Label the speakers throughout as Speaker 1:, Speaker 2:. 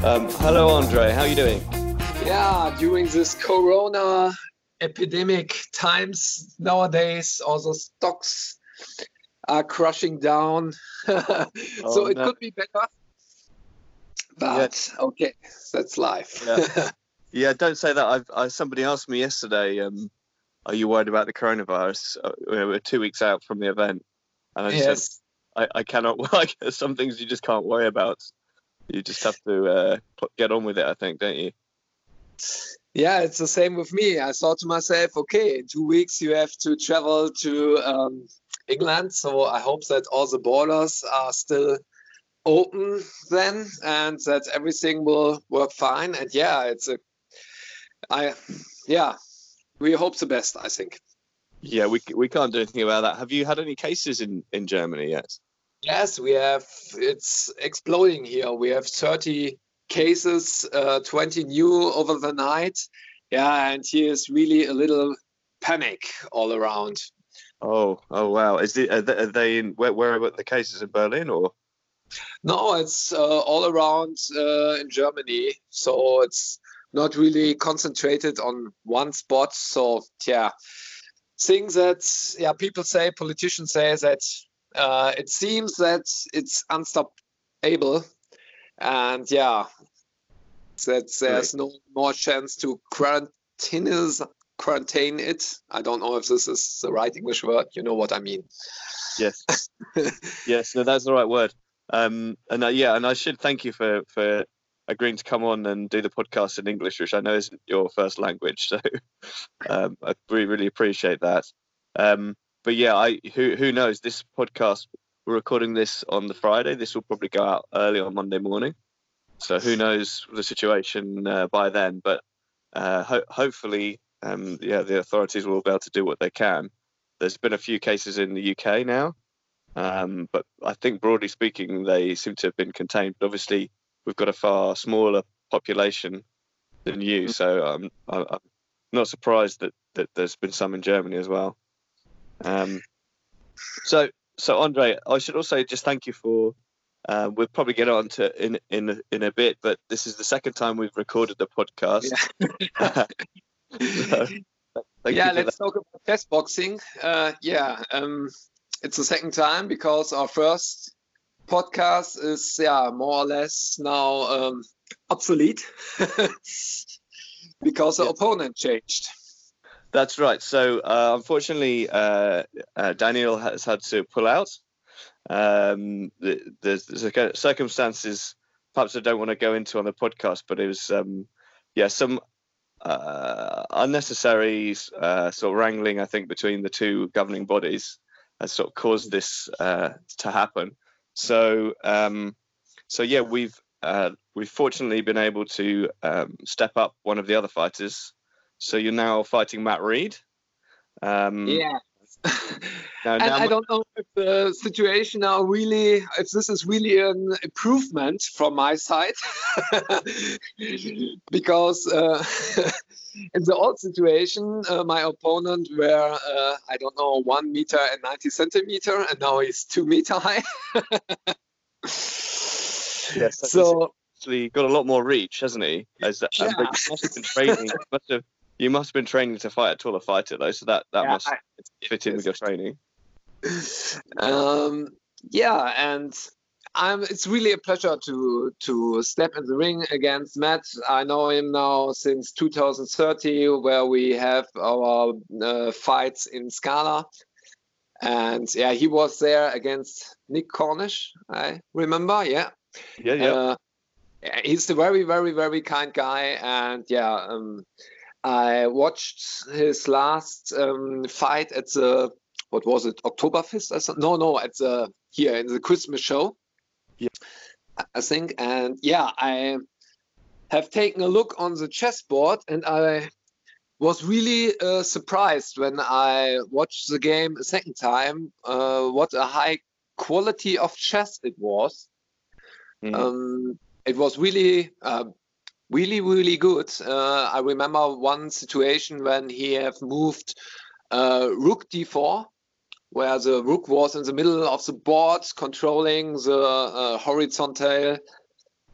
Speaker 1: Hello, Andre. How are you doing?
Speaker 2: Yeah, during this Corona epidemic times nowadays, all the stocks are crushing down.
Speaker 1: Oh
Speaker 2: So it
Speaker 1: no.
Speaker 2: could be better,
Speaker 1: Yeah,
Speaker 2: but okay, that's life.
Speaker 1: yeah, yeah. Don't say that. Somebody asked me yesterday, "Are you worried about the coronavirus?" We're 2 weeks out from the event, and I just said,
Speaker 2: Yes.
Speaker 1: "I cannot." Like, some things you just can't worry about. You just have to get on with it. I think, don't you?
Speaker 2: Yeah, it's the same with me. I thought to myself, okay, in 2 weeks you have to travel to England. So I hope that all the borders are still open then and that everything will work fine. And yeah, I, yeah, we hope the best, I think.
Speaker 1: Yeah, we can't do anything about that. Have you had any cases in Germany yet?
Speaker 2: Yes, we have, it's exploding here. We have 30 cases, 20 new over the night. Yeah, and here's really a little panic all around.
Speaker 1: Oh wow. Are they in where are the cases in Berlin or?
Speaker 2: No, it's all around in Germany. So it's not really concentrated on one spot. So, yeah, things that, yeah, people say, politicians say that it seems that it's unstoppable. And yeah, that
Speaker 1: Really?
Speaker 2: there's no more chance to quarantine it. I don't know if this is the right English word. You know what I mean.
Speaker 1: Yes. Yes, no, that's the right word. And yeah, and I should thank you for agreeing to come on and do the podcast in English, which I know isn't your first language. So I really appreciate that. But yeah, who knows? This podcast, we're recording this on the Friday. This will probably go out early on Monday morning. So who knows the situation by then? But hopefully, yeah, the authorities will be able to do what they can. There's been a few cases in the UK now. But I think broadly speaking, they seem to have been contained. But obviously, we've got a far smaller population than you, so I'm not surprised that there's been some in Germany as well. Um, so Andre, I should also just thank you for. We'll probably get on to in a bit, but this is the second time we've recorded the podcast.
Speaker 2: Yeah.
Speaker 1: So thank
Speaker 2: Yeah,
Speaker 1: you for that.
Speaker 2: let's talk about chess boxing. Yeah, it's the second time because our first podcast is, yeah, more or less now obsolete because the
Speaker 1: Yeah,
Speaker 2: opponent changed.
Speaker 1: that's right. So unfortunately, Daniel has had to pull out. The circumstances perhaps I don't want to go into on the podcast, but it was yeah, some unnecessary sort of wrangling, I think, between the two governing bodies has sort of caused this to happen. So so yeah, we've fortunately been able to step up one of the other fighters. So you're now fighting Matt Reed. Um,
Speaker 2: Yeah.
Speaker 1: now
Speaker 2: And
Speaker 1: now
Speaker 2: I don't know if the situation now really, if this is really an improvement from my side, because in the old situation, my opponent were, I don't know, 1 meter and 90 centimeter, and now he's 2 meter high.
Speaker 1: yes, so he's
Speaker 2: So
Speaker 1: actually got a lot more reach, hasn't he?
Speaker 2: yeah,
Speaker 1: But you must have been training. You must have been training to fight a taller fighter though, so that
Speaker 2: yeah,
Speaker 1: must fit in with your training.
Speaker 2: um, yeah, and it's really a pleasure to step in the ring against Matt. I know him now since 2030, where we have our fights in Scala. And yeah, he was there against Nick Cornish, I remember. Yeah.
Speaker 1: Yeah.
Speaker 2: Uh, he's a very, very, very kind guy. And yeah, I watched his last fight at the, what was it, Oktoberfest? No, at the, here in the Christmas show,
Speaker 1: Yeah.
Speaker 2: I think. And yeah, I have taken a look on the chessboard, and I was really surprised when I watched the game a second time. What a high quality of chess it was.
Speaker 1: Mm.
Speaker 2: It was really, really, really good. I remember one situation when he have moved Rook d4, where the rook was in the middle of the board, controlling the horizontal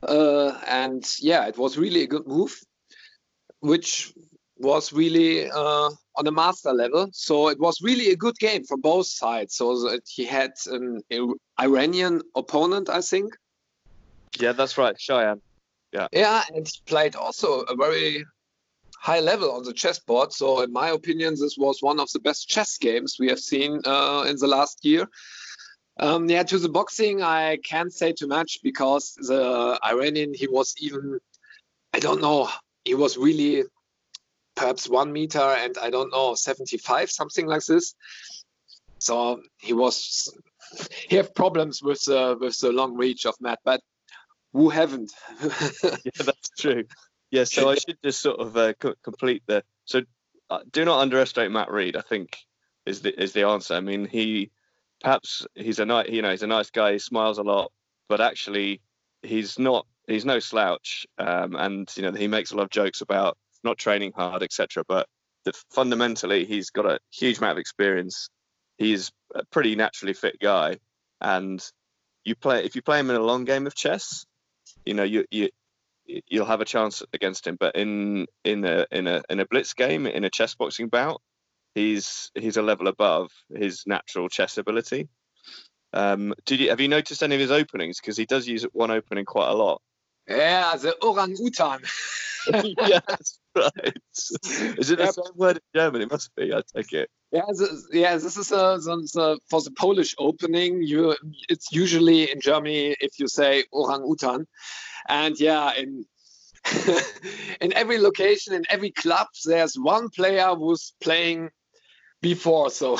Speaker 2: And yeah, it was really a good move, which was really on a master level. So it was really a good game from both sides. So that he had an Iranian opponent, I think.
Speaker 1: Yeah, that's right, Cheyenne. Yeah.
Speaker 2: Yeah, and he played also a very high level on the chessboard. So in my opinion, this was one of the best chess games we have seen in the last year. Yeah, to the boxing, I can't say too much because the Iranian, he was even, I don't know, he was really perhaps 1 meter and I don't know, 75, something like this. So he had problems with the long reach of Matt, but who haven't?
Speaker 1: Yeah, that's true. Yeah, so I should just sort of complete the. So do not underestimate Matt Reed, I think, is the answer. I mean, he's a nice guy. He smiles a lot, but actually, he's no slouch. And he makes a lot of jokes about not training hard, etc. But fundamentally, he's got a huge amount of experience. He's a pretty naturally fit guy, and if you play him in a long game of chess, you'll have a chance against him. But in a blitz game, in a chess boxing bout, he's a level above his natural chess ability. Have you noticed any of his openings? Because he does use one opening quite a lot.
Speaker 2: Yeah, the orang-utan.
Speaker 1: Yes, right. Is it the same word in German? It must be. I take it.
Speaker 2: Yeah, this is for the Polish opening. It's usually in Germany if you say orang-utan, and yeah, in in every location, in every club, there's one player who's playing before. So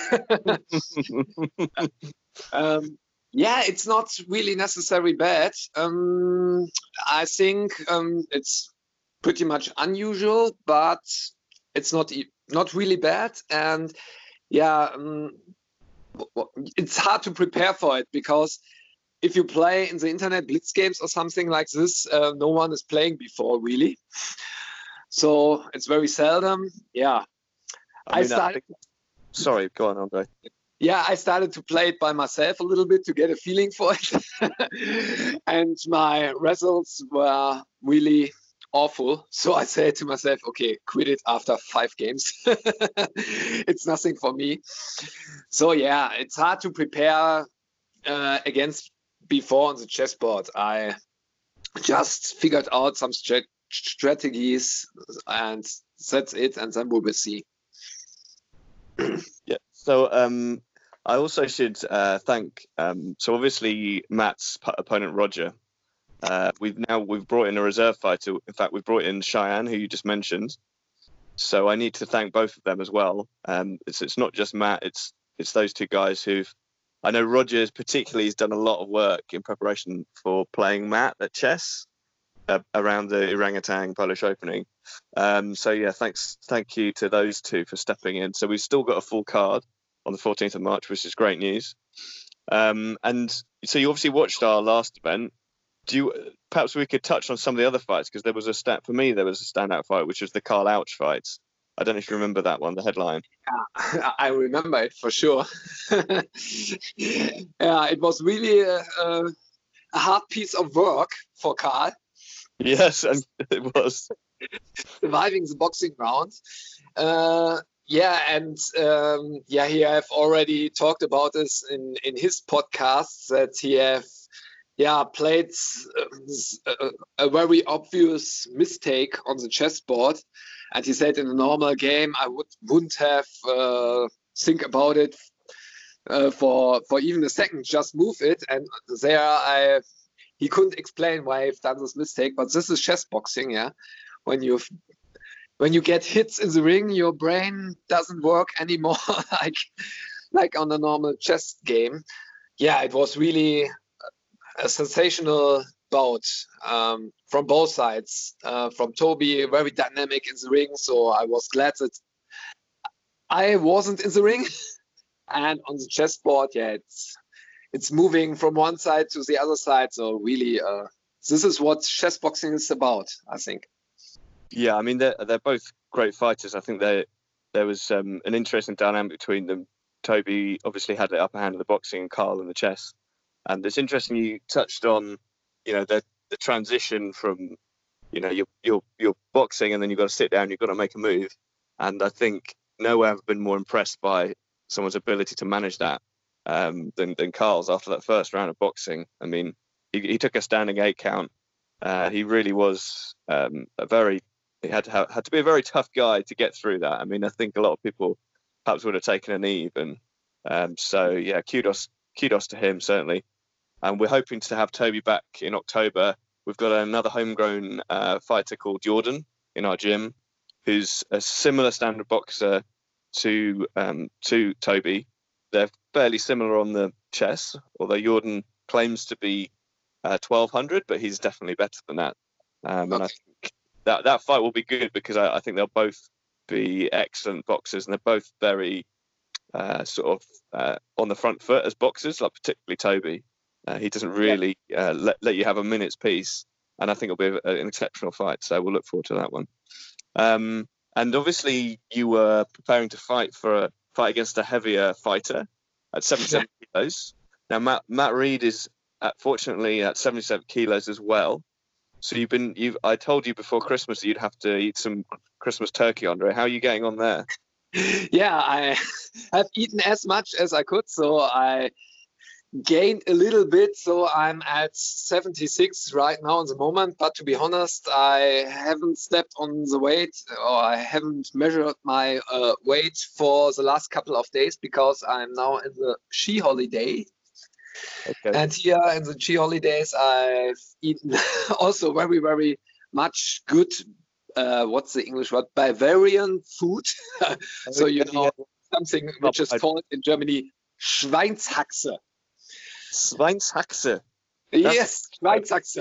Speaker 2: yeah, it's not really necessarily bad. I think it's pretty much unusual, but it's not really bad. And yeah, it's hard to prepare for it because if you play in the internet blitz games or something like this, no one is playing before really. So it's very seldom. Yeah.
Speaker 1: Sorry, go on, Andre.
Speaker 2: Yeah, I started to play it by myself a little bit to get a feeling for it. And my results were really awful. So I said to myself, okay, quit it after 5 games. It's nothing for me. So yeah, it's hard to prepare against before on the chessboard. I just figured out some strategies and that's it. And then we will see.
Speaker 1: Yeah. So I also should thank. So obviously Matt's opponent Roger. We've brought in a reserve fighter. In fact, we've brought in Cheyenne, who you just mentioned. So I need to thank both of them as well. It's not just Matt. It's those two guys who've. I know Roger's particularly has done a lot of work in preparation for playing Matt at chess around the Orangutan Polish opening. So yeah, thank you to those two for stepping in. So we've still got a full card on the 14th of March, which is great news. And so you obviously watched our last event. Perhaps we could touch on some of the other fights because there was a standout fight, which was the Karl Ouch fight. I don't know if you remember that one, the headline.
Speaker 2: Yeah, I remember it for sure. Yeah, it was really a hard piece of work for Karl.
Speaker 1: Yes, and it was.
Speaker 2: Surviving the boxing round. Yeah, and he have already talked about this in his podcast that he have played a very obvious mistake on the chessboard. And he said in a normal game, I wouldn't have think about it for even a second, just move it. And he couldn't explain why I've done this mistake, but this is chess boxing, yeah. When you get hits in the ring, your brain doesn't work anymore like on a normal chess game. Yeah, it was really a sensational bout from both sides. From Toby, very dynamic in the ring, so I was glad that I wasn't in the ring. And on the chessboard, yeah, it's moving from one side to the other side. So really, this is what chess boxing is about, I think.
Speaker 1: Yeah, I mean they're both great fighters. I think there was an interesting dynamic between them. Toby obviously had the upper hand in the boxing and Karl in the chess. And it's interesting you touched on, the transition from, you're boxing and then you've got to sit down, you've got to make a move. And I think nowhere have been more impressed by someone's ability to manage that than Carl's after that first round of boxing. I mean, he took a standing 8 count. He really was he had to be a very tough guy to get through that. I mean, I think a lot of people perhaps would have taken a knee even. So yeah, kudos to him, certainly. And we're hoping to have Toby back in October. We've got another homegrown fighter called Jordan in our gym, who's a similar standard boxer to Toby. They're fairly similar on the chess, although Jordan claims to be 1200, but he's definitely better than that. And I think that fight will be good because I think they'll both be excellent boxers, and they're both very on the front foot as boxers, like particularly Toby. He doesn't really let you have a minute's peace, and I think it'll be an exceptional fight. So we'll look forward to that one. And obviously, you were preparing to fight against a heavier fighter at 77 kilos. Now, Matt Reed is fortunately at 77 kilos as well. So I told you before Christmas that you'd have to eat some Christmas turkey, Andre. How are you getting on there?
Speaker 2: Yeah, I have eaten as much as I could, so I gained a little bit. So I'm at 76 right now in the moment. But to be honest, I haven't stepped on the weight, or I haven't measured my weight for the last couple of days because I'm now in the ski holiday. Okay. And here in the ski holidays, I've eaten also very, very much good. What's the English word? Bavarian food. So something which is called in Germany Schweinshaxe.
Speaker 1: Schweinshaxe.
Speaker 2: Yes, Schweinshaxe.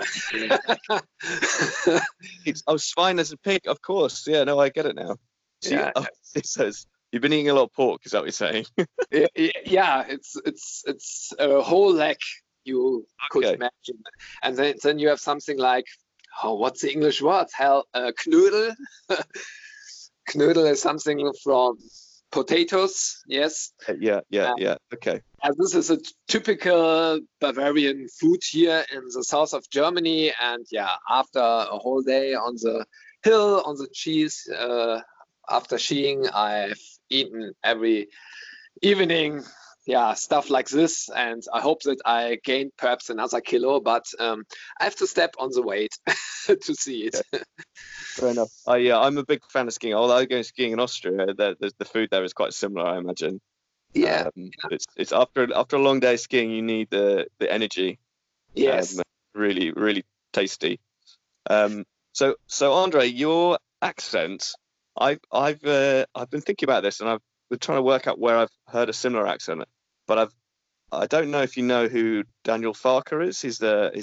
Speaker 1: Schwein as a pig, of course. Yeah, no, I get it now. So it says you've been eating a lot of pork. Is that what you're saying?
Speaker 2: Yeah, it's a whole leg you could imagine, and then you have something like, what's the English word? Knödel. Knödel is something from potatoes. Yes.
Speaker 1: Yeah. Okay.
Speaker 2: And this is a typical Bavarian food here in the south of Germany. And yeah, after a whole day on the hill, on the cheese, after skiing, I've eaten every evening, stuff like this. And I hope that I gained perhaps another kilo, but I have to step on the weight to see it.
Speaker 1: Yeah. Fair enough. I'm a big fan of skiing. Although I go skiing in Austria, the food there is quite similar, I imagine.
Speaker 2: Yeah.
Speaker 1: It's after a long day of skiing, you need the energy.
Speaker 2: Yes.
Speaker 1: Really, really tasty. So Andre, your accent, I've been thinking about this, and I've been trying to work out where I've heard a similar accent, but I don't know if you know who Daniel Farke is. He's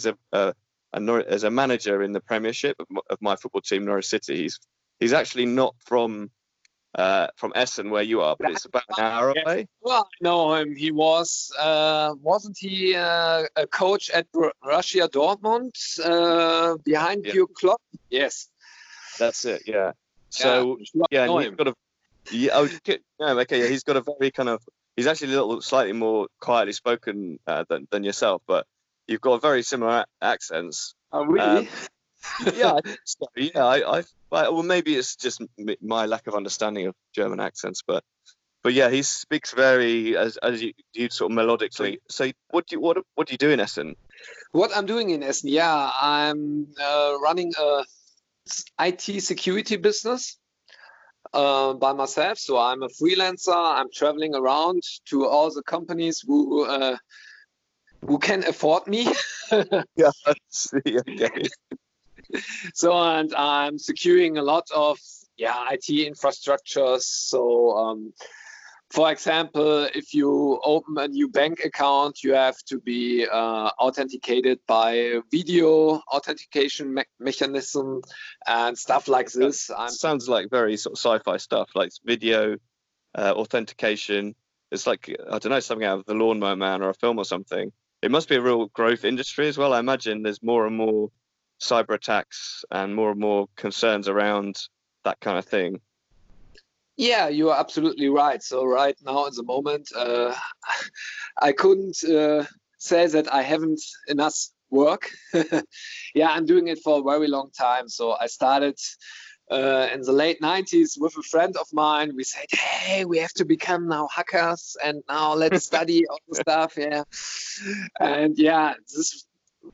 Speaker 1: a manager in the Premiership of my football team, Norwich City. He's actually not from Essen, where you are, but it's about an hour away.
Speaker 2: Well, I know him. He wasn't he a coach at Borussia Dortmund behind Jürgen Klopp? Yes,
Speaker 1: that's it. Yeah. So and he's got a he's got a very kind of. He's actually a little slightly more quietly spoken than yourself, but you've got very similar accents.
Speaker 2: Oh, really?
Speaker 1: Yeah, I think so. Yeah, well, maybe it's just my lack of understanding of German accents, but yeah, he speaks very as you sort of melodically. So, what do you do in Essen?
Speaker 2: What I'm doing in Essen? Yeah, I'm running a IT security business by myself. So I'm a freelancer. I'm traveling around to all the companies who can afford me.
Speaker 1: Yeah, okay.
Speaker 2: So, and I'm securing a lot of IT infrastructures. So, for example, if you open a new bank account, you have to be authenticated by video authentication mechanism and stuff like this.
Speaker 1: Sounds like very sort of sci-fi stuff, like video authentication. It's like, I don't know, something out of The Lawnmower Man or a film or something. It must be a real growth industry as well. I imagine there's more and more cyber attacks and more concerns around that kind of thing.
Speaker 2: Yeah, you are absolutely right. So right now, at the moment, I couldn't say that I haven't enough work. Yeah, I'm doing it for a very long time. So I started in the late 90s with a friend of mine. We said, hey, we have to become now hackers, and now let's study all the stuff. Yeah. And yeah, this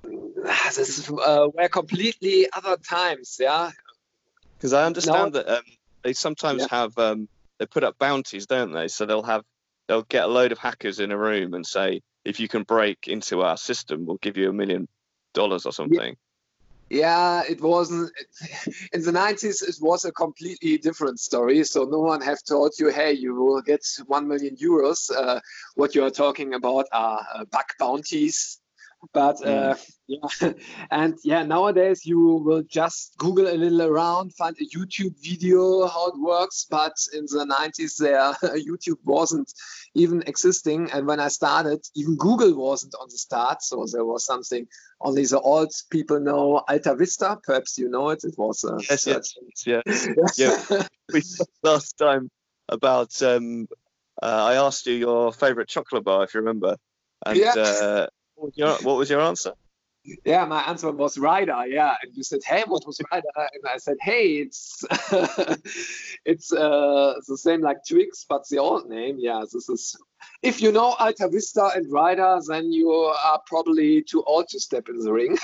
Speaker 2: were completely other times. Yeah.
Speaker 1: Because I understand that they sometimes have they put up bounties, don't they? So they'll get a load of hackers in a room and say, if you can break into our system, we'll give you $1 million or something.
Speaker 2: Yeah, it wasn't in the 90s. It was a completely different story. So no one have told you, hey, you will get 1 million euros. What you are talking about are bug bounties. But yeah, and yeah, nowadays you will just Google a little around, find a YouTube video how it works. But in the 90s, YouTube wasn't even existing, and when I started, even Google wasn't on the start. So there was something only the old people know. Alta Vista, perhaps you know it. It was
Speaker 1: yeah. We talked last time about I asked you your favorite chocolate bar, if you remember, and what was your answer?
Speaker 2: Yeah, my answer was Ryder. Yeah, and you said, "Hey, what was Ryder?" And I said, "Hey, it's it's the same like Twix, but the old name." Yeah, this is. If you know Alta Vista and Ryder, then you are probably too old to step in the ring.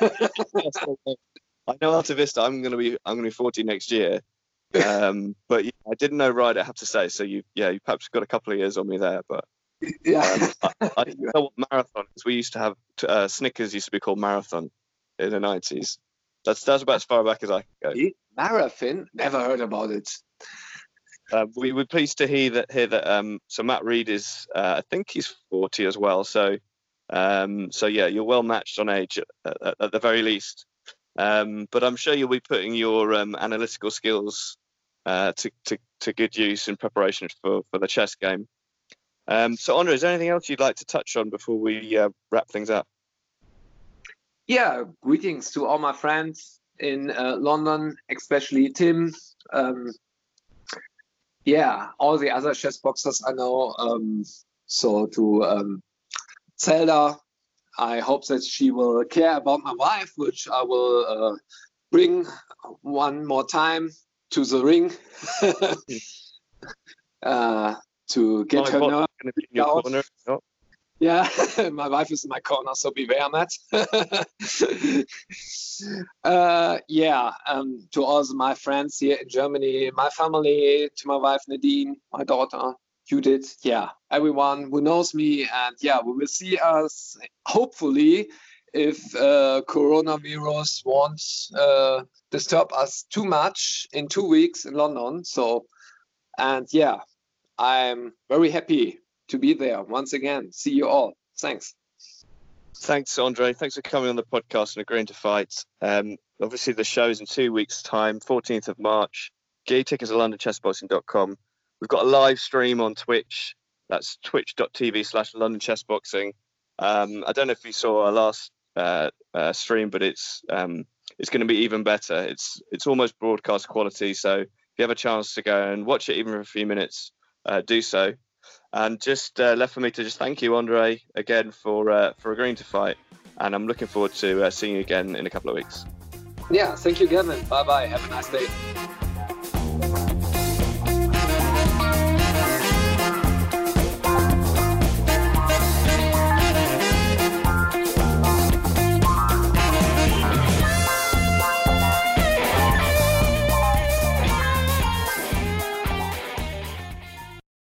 Speaker 1: I know Alta Vista. I'm gonna be 40 next year. But yeah, I didn't know Ryder, I have to say. So you perhaps got a couple of years on me there, but.
Speaker 2: Yeah,
Speaker 1: I didn't know what marathon is. We used to have Snickers used to be called Marathon in the 90s. That's about as far back as I can go.
Speaker 2: Marathon? Never heard about it.
Speaker 1: We were pleased to hear that. So Matt Reed is, I think he's 40 as well. So yeah, you're well matched on age at the very least. But I'm sure you'll be putting your analytical skills to good use in preparation for the chess game. So, Andre, is there anything else you'd like to touch on before we wrap things up?
Speaker 2: Yeah, greetings to all my friends in London, especially Tim. Yeah, all the other chess boxers I know. So to Zelda, I hope that she will care about my wife, which I will bring one more time to the ring. To get her nerve out.
Speaker 1: Oh.
Speaker 2: Yeah, my wife is in my corner, so beware, Matt. To all my friends here in Germany, my family, to my wife Nadine, my daughter Judith, everyone who knows me, and we will see us hopefully if coronavirus won't disturb us too much in 2 weeks in London. So, and I'm very happy to be there once again. See you all. Thanks.
Speaker 1: Thanks, Andre. Thanks for coming on the podcast and agreeing to fight. Obviously, the show's in 2 weeks' time, 14th of March. Get your tickets at londonchessboxing.com. We've got a live stream on Twitch. That's twitch.tv/LondonChessBoxing. I don't know if you saw our last stream, but it's going to be even better. It's almost broadcast quality. So if you have a chance to go and watch it even for a few minutes, do so. And just left for me to just thank you, Andre, again for agreeing to fight. And I'm looking forward to seeing you again in a couple of weeks.
Speaker 2: Yeah, thank you, Gavin. Bye-bye. Have a nice day.